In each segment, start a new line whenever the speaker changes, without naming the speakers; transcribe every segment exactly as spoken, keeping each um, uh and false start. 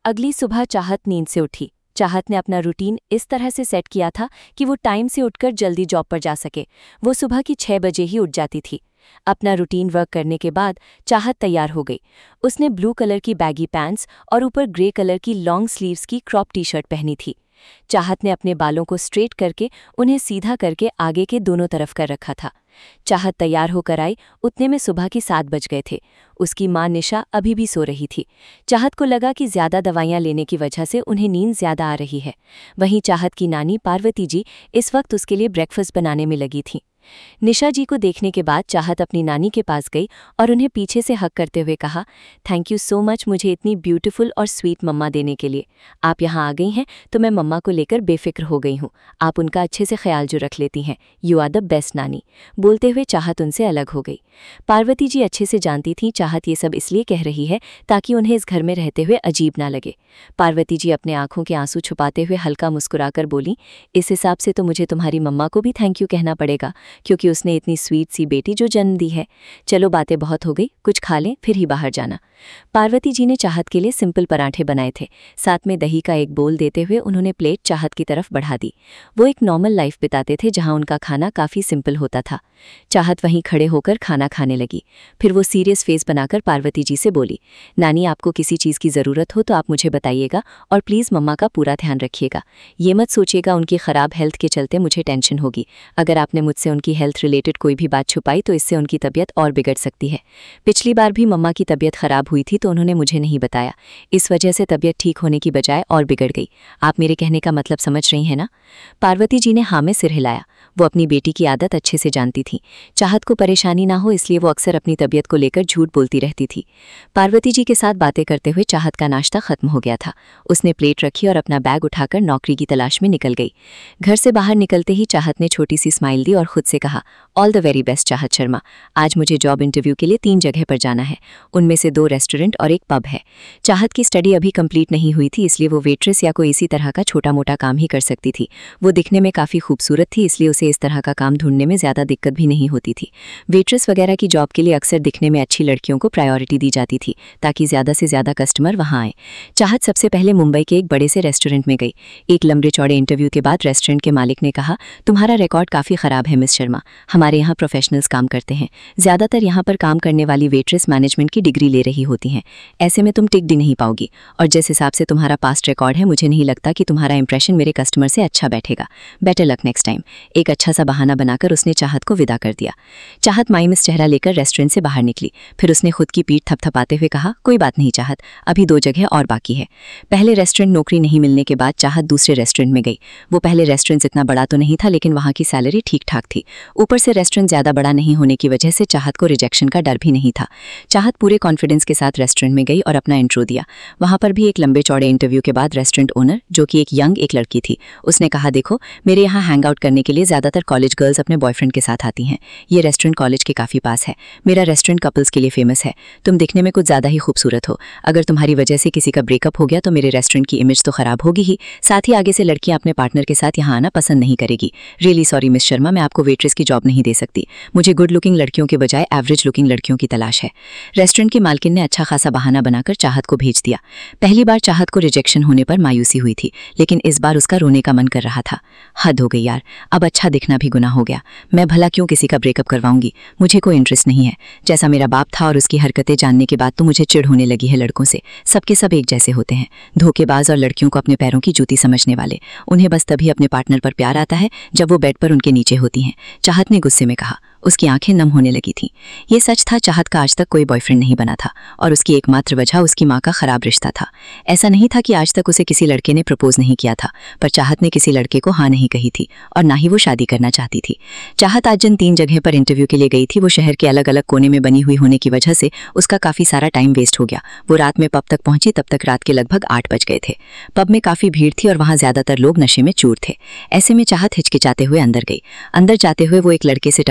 अगली सुबह चाहत नींद से उठी। चाहत ने अपना रूटीन इस तरह से सेट किया था कि वो टाइम से उठकर जल्दी जॉब पर जा सके। वो सुबह की छह बजे ही उठ जाती थी। अपना रूटीन वर्क करने के बाद चाहत तैयार हो गई। उसने ब्लू कलर की बैगी पैंट्स और ऊपर ग्रे कलर की लॉन्ग स्लीव्स की क्रॉप टी शर्ट पहनी थी। चाहत ने अपने बालों को स्ट्रेट करके उन्हें सीधा करके आगे के दोनों तरफ कर रखा था। चाहत तैयार होकर आई, उतने में सुबह की सात बज गए थे। उसकी मां निशा अभी भी सो रही थी। चाहत को लगा कि ज्यादा दवाइयां लेने की वजह से उन्हें नींद ज्यादा आ रही है। वहीं चाहत की नानी पार्वती जी इस वक्त उसके लिए ब्रेकफास्ट बनाने में लगी थी। निशा जी को देखने के बाद चाहत अपनी नानी के पास गई और उन्हें पीछे से हक करते हुए कहा, थैंक यू सो मच मुझे इतनी ब्यूटीफुल और स्वीट मम्मा देने के लिए। आप यहाँ आ गई हैं तो मैं मम्मा को लेकर बेफिक्र हो गई हूँ। आप उनका अच्छे से ख्याल जो रख लेती हैं। यू आर द बेस्ट नानी। बोलते हुए चाहत उनसे अलग हो गई। पार्वती जी अच्छे से जानती थीं चाहत ये सब इसलिए कह रही है ताकि उन्हें इस घर में रहते हुए अजीब ना लगे। पार्वती जी अपने आंखों के आंसू छुपाते हुए हल्का मुस्कुराकर बोली, इस हिसाब से तो मुझे तुम्हारी मम्मा को भी थैंक यू कहना पड़ेगा, क्योंकि उसने इतनी स्वीट सी बेटी जो जन्म दी है। चलो बातें बहुत हो गई, कुछ खा लें फिर ही बाहर जाना। पार्वती जी ने चाहत के लिए सिंपल पराठे बनाए थे। साथ में दही का एक बोल देते हुए उन्होंने प्लेट चाहत की तरफ बढ़ा दी। वो एक नॉर्मल लाइफ बिताते थे जहां उनका खाना काफ़ी सिंपल होता था। चाहत वहीं खड़े होकर खाना खाने लगी। फिर वो सीरियस फेस बनाकर पार्वती जी से बोली, नानी आपको किसी चीज़ की ज़रूरत हो तो आप मुझे बताइएगा और प्लीज़ मम्मा का पूरा ध्यान रखिएगा। ये मत सोचिएगा उनकी ख़राब हेल्थ के चलते मुझे टेंशन होगी। अगर आपने मुझसे उनकी हेल्थ रिलेटेड कोई भी बात छुपाई तो इससे उनकी तबीयत और बिगड़ सकती है। पिछली बार भी मम्मा की तबीयत खराब हुई थी तो उन्होंने मुझे नहीं बताया। इस वजह से तबीयत ठीक होने की बजाय और बिगड़ गई। आप मेरे कहने का मतलब समझ रही हैं ना? पार्वती जी ने हाँ में सिर हिलाया। वो अपनी बेटी की आदत अच्छे से जानती थी। चाहत को परेशानी ना हो इसलिए वो अक्सर अपनी तबीयत को लेकर झूठ बोलती रहती थी। पार्वती जी के साथ बातें करते हुए चाहत का नाश्ता खत्म हो गया था। उसने प्लेट रखी और अपना बैग उठाकर नौकरी की तलाश में निकल गई। घर से बाहर निकलते ही चाहत ने छोटी सी स्माइल दी और खुद से कहा, ऑल द वेरी बेस्ट चाहत शर्मा। आज मुझे जॉब इंटरव्यू के लिए तीन जगह पर जाना है। उनमें से दो रेस्टोरेंट और एक पब है। चाहत की स्टडी अभी कंप्लीट नहीं हुई थी इसलिए वो वेट्रेस या कोई इसी तरह का छोटा मोटा काम ही कर सकती थी। वो दिखने में काफ़ी खूबसूरत थी इसलिए उसे इस तरह का काम ढूंढने में ज़्यादा दिक्कत भी नहीं होती थी। वेट्रेस वगैरह की जॉब के लिए अक्सर दिखने में अच्छी लड़कियों को प्रायोरिटी दी जाती थी ताकि ज़्यादा से ज़्यादा कस्टमर वहाँ आए। चाहत सबसे पहले मुंबई के एक बड़े से रेस्टोरेंट में गई। एक लंबे चौड़े इंटरव्यू के बाद रेस्टोरेंट के मालिक ने कहा, तुम्हारा रिकॉर्ड काफ़ी ख़राब है मिस शर्मा। हमारे यहाँ प्रोफेशनल्स काम करते हैं। ज़्यादातर यहाँ पर काम करने वाली वेट्रेस मैनेजमेंट की डिग्री ले रही होती हैं। ऐसे में तुम टिक भी नहीं पाओगी और जिस हिसाब से तुम्हारा पास्ट रिकॉर्ड है मुझे नहीं लगता कि तुम्हारा इंप्रेशन मेरे कस्टमर से अच्छा बैठेगा। Better luck next time. एक अच्छा सा बहाना बनाकर उसने चाहत को विदा कर दिया। चाहत मायूस चेहरा लेकर रेस्टोरेंट से बाहर निकली। फिर उसने खुद की पीठ थपथपाते हुए कहा, कोई बात नहीं चाहत, अभी दो जगह और बाकी है। पहले रेस्टोरेंट नौकरी नहीं मिलने के बाद चाहत दूसरे रेस्टोरेंट में गई। वो पहले रेस्टोरेंट इतना बड़ा तो नहीं था लेकिन वहाँ की सैलरी ठीक ठाक थी। ऊपर से रेस्टोरेंट ज़्यादा बड़ा नहीं होने की वजह से चाहत को रिजेक्शन का डर भी नहीं था। चाहत पूरे कॉन्फिडेंस के साथ रेस्टोरेंट में गई और अपना इंट्रो दिया। वहाँ पर भी एक लंबे चौड़े इंटरव्यू के बाद रेस्टोरेंट ओनर, जो कि एक यंग एक लड़की थी, उसने कहा, देखो मेरे यहाँ हैंग आउट करने के लिए ज़्यादातर कॉलेज गर्ल्स अपने बॉयफ्रेंड के साथ आती हैं। ये रेस्टोरेंट कॉलेज के काफ़ी पास है। मेरा रेस्टोरेंट कपल्स के लिए फेमस है। तुम दिखने में कुछ ज़्यादा ही खूबसूरत हो। अगर तुम्हारी वजह से किसी का ब्रेकअप हो गया तो मेरे रेस्टोरेंट की इमेज तो खराब होगी ही, साथ ही आगे से लड़कियाँ अपने पार्टनर के साथ यहाँ आना पसंद नहीं करेगी। रियली सॉरी मिस शर्मा, मैं आपको वेट्रेस की जॉब नहीं दे सकती। मुझे गुड लुकिंग लड़कियों के बजाय एवरेज लुकिंग लड़कियों की तलाश है। रेस्टोरेंट की मालकिन ने अच्छा खासा बहाना बनाकर चाहत को भेज दिया। पहली बार चाहत को रिजेक्शन होने पर मायूसी हुई थी लेकिन इस बार उसका रोने का मन कर रहा था। हद हो गई यार, अब अच्छा दिखना भी गुनाह हो गया। मैं भला क्यों किसी का ब्रेकअप करवाऊंगी? मुझे कोई इंटरेस्ट नहीं है। जैसा मेरा बाप था और उसकी हरकतें जानने के बाद तो मुझे चिढ़ होने लगी है लड़कों से। सबके सब एक जैसे होते हैं, धोखेबाज और लड़कियों को अपने पैरों की जूती समझने वाले। उन्हें बस तभी अपने पार्टनर पर प्यार आता है जब वो बेड पर उनके नीचे होती हैं। चाहत ने गुस्से में कहा। उसकी आंखें नम होने लगी थीं। ये सच था, चाहत का आज तक कोई बॉयफ्रेंड नहीं बना था और उसकी एकमात्र वजह उसकी माँ का खराब रिश्ता था। ऐसा नहीं था कि आज तक उसे किसी लड़के ने प्रपोज नहीं किया था, पर चाहत ने किसी लड़के को हाँ नहीं कही थी और ना ही वो शादी करना चाहती थी। चाहत आज जिन तीन जगह पर इंटरव्यू के लिए गई थी वो शहर के अलग अलग कोने में बनी हुई होने की वजह से उसका काफ़ी सारा टाइम वेस्ट हो गया। वो रात में पब तक पहुंची तब तक रात के लगभग आठ बज गए थे। पब में काफ़ी भीड़ थी और वहाँ ज़्यादातर लोग नशे में चूर थे। ऐसे में चाहत हिचकिचाते हुए अंदर गई। अंदर जाते हुए वो एक लड़के से टकरा गई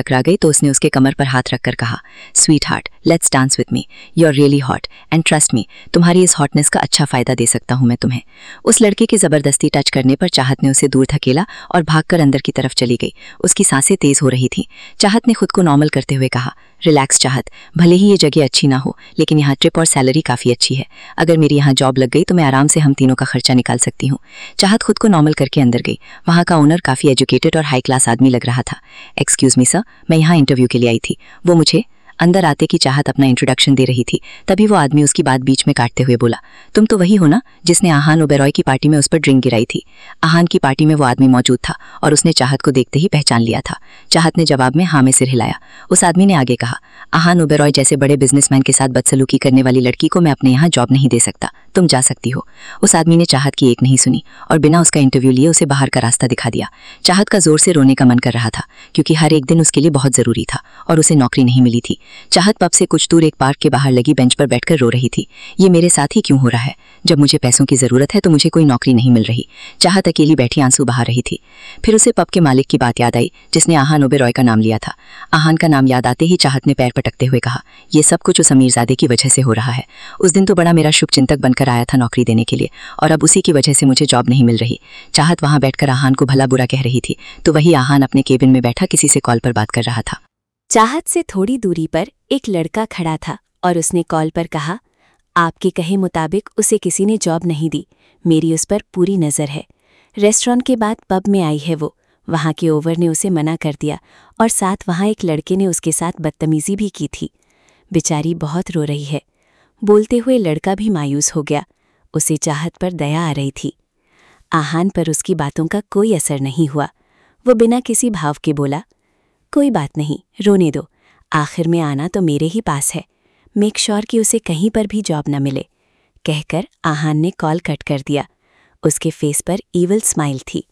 तो उसने उसके कमर पर हाथ रखकर कहा, sweet heart, let's dance with me, you are really hot and trust me, तुम्हारी इस हॉटनेस का अच्छा फायदा दे सकता हूं मैं तुम्हें। उस लड़के के जबरदस्ती टच करने पर चाहत ने उसे दूर धकेला और भागकर अंदर की तरफ चली गई। उसकी सांसें तेज हो रही थीं। चाहत ने खुद को नॉर्मल करते हुए कहा, रिलैक्स चाहत, भले ही ये जगह अच्छी ना हो लेकिन यहाँ ट्रिप और सैलरी काफ़ी अच्छी है। अगर मेरी यहाँ जॉब लग गई तो मैं आराम से हम तीनों का खर्चा निकाल सकती हूँ। चाहत खुद को नॉर्मल करके अंदर गई। वहाँ का ओनर काफ़ी एजुकेटेड और हाई क्लास आदमी लग रहा था। एक्सक्यूज़ मी सर, मैं यहाँ इंटरव्यू के लिए आई थी। वो मुझे अंदर आते की चाहत अपना इंट्रोडक्शन दे रही थी, तभी वो आदमी उसकी बात बीच में काटते हुए बोला, तुम तो वही हो ना जिसने आहान ओबेरॉय की पार्टी में उस पर ड्रिंक गिराई थी। आहान की पार्टी में वो आदमी मौजूद था और उसने चाहत को देखते ही पहचान लिया था। चाहत ने जवाब में हाँ में सिर हिलाया। उस आदमी ने आगे कहा, आहान ओबेरॉय जैसे बड़े बिजनेसमैन के साथ बदसलूकी करने वाली लड़की को मैं अपने यहाँ जॉब नहीं दे सकता, तुम जा सकती हो। उस आदमी ने चाहत की एक नहीं सुनी और बिना उसका इंटरव्यू लिए उसे बाहर का रास्ता दिखा दिया। चाहत का जोर से रोने का मन कर रहा था क्योंकि हर एक दिन उसके लिए बहुत जरूरी था और उसे नौकरी नहीं मिली थी। चाहत पब से कुछ दूर एक पार्क के बाहर लगी बेंच पर बैठकर रो रही थी। ये मेरे साथ ही क्यों हो रहा है? जब मुझे पैसों की जरूरत है तो मुझे कोई नौकरी नहीं मिल रही। चाहत अकेली बैठी आंसू बहा रही थी। फिर उसे पब के मालिक की बात याद आई जिसने आहान ओबेरॉय का नाम लिया था। आहान का नाम याद आते ही चाहत ने पैर पटकते हुए कहा, ये सब कुछ उस अमीरजादे की वजह से हो रहा है। उस दिन तो बड़ा मेरा शुभचिंतक बनकर आया था नौकरी देने के लिए और अब उसी की वजह से मुझे जॉब नहीं मिल रही। चाहत वहां बैठकर आहान को भला बुरा कह रही थी तो वही आहान अपने केबिन में बैठा किसी से कॉल पर बात कर रहा था।
चाहत से थोड़ी दूरी पर एक लड़का खड़ा था और उसने कॉल पर कहा, आपके कहे मुताबिक उसे किसी ने जॉब नहीं दी, मेरी उस पर पूरी नज़र है। रेस्टोरेंट के बाद पब में आई है वो, वहाँ के ओवर ने उसे मना कर दिया और साथ वहाँ एक लड़के ने उसके साथ बदतमीजी भी की थी। बेचारी बहुत रो रही है। बोलते हुए लड़का भी मायूस हो गया। उसे चाहत पर दया आ रही थी। आहान पर उसकी बातों का कोई असर नहीं हुआ। वो बिना किसी भाव के बोला, कोई बात नहीं, रोने दो, आखिर में आना तो मेरे ही पास है, मेक श्योर कि उसे कहीं पर भी जॉब न मिले। कहकर आहान ने कॉल कट कर दिया। उसके फेस पर ईविल स्माइल थी।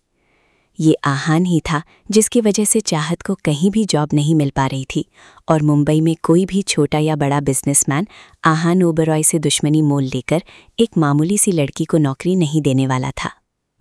ये आहान ही था जिसकी वजह से चाहत को कहीं भी जॉब नहीं मिल पा रही थी और मुंबई में कोई भी छोटा या बड़ा बिजनेसमैन आहान ओबेरॉय से दुश्मनी मोल लेकर एक मामूली सी लड़की को नौकरी नहीं देने वाला था।